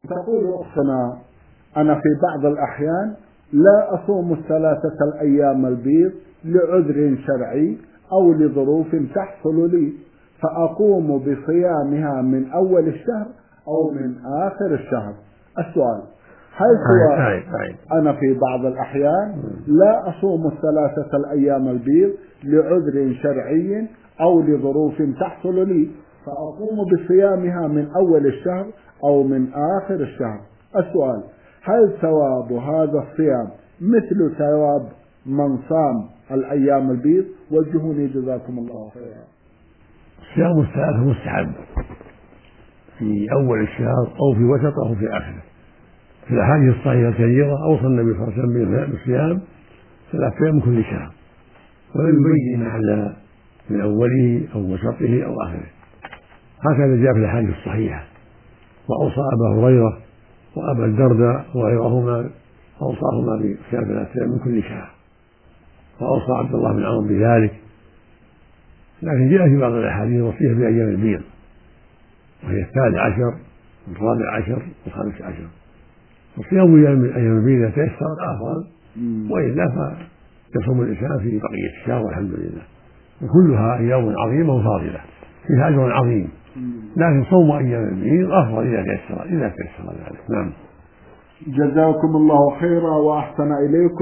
تقول أختنا: أنا في بعض الأحيان لا أصوم الثلاثة الأيام البيض لعذر شرعي أو لظروف تحصل لي، فأقوم بصيامها من أول الشهر أو من آخر الشهر. السؤال: هل أنا في بعض الأحيان لا أصوم الثلاثة الأيام البيض لعذر شرعي أو لظروف تحصل لي، فأقوم بصيامها من أول الشهر أو من آخر الشهر. السؤال: هل ثواب هذا الصيام مثل ثواب من صام الأيام البيض؟ وجهوني جزاكم الله خيرا. صيام الثلاثة مستحب في أول الشهر أو في وسط أو في آخره. في الأحاديث الصحيحة الكثيرة أوصى النبي صلى الله عليه وسلم بالصيام 3 أيام من كل شهر، ولم يبين محل من أوله أو وسطه أو آخره. هكذا جاء في الأحاديث الصحيحة. وأوصى أبا هريرة وأبا الدرداء وغيرهما، أوصاهما بصيام 3 أيام من كل شهر، وأوصى عبد الله بن عمرو بذلك. لكن جاء في بعض الأحاديث وصية بأيام البيض، وهي 13 و14 و15. وصيام أيام البيض إذا تيسر أفضل، وإلا فيصوم الإنسان في بقية الشهر والحمد لله. وكلها أيام عظيمة وفاضلة فيها أجر عظيم، لكن صوم أيام البيض أفضل إذا تيسر ذلك. نعم. جزاكم الله خيرا وأحسن إليكم.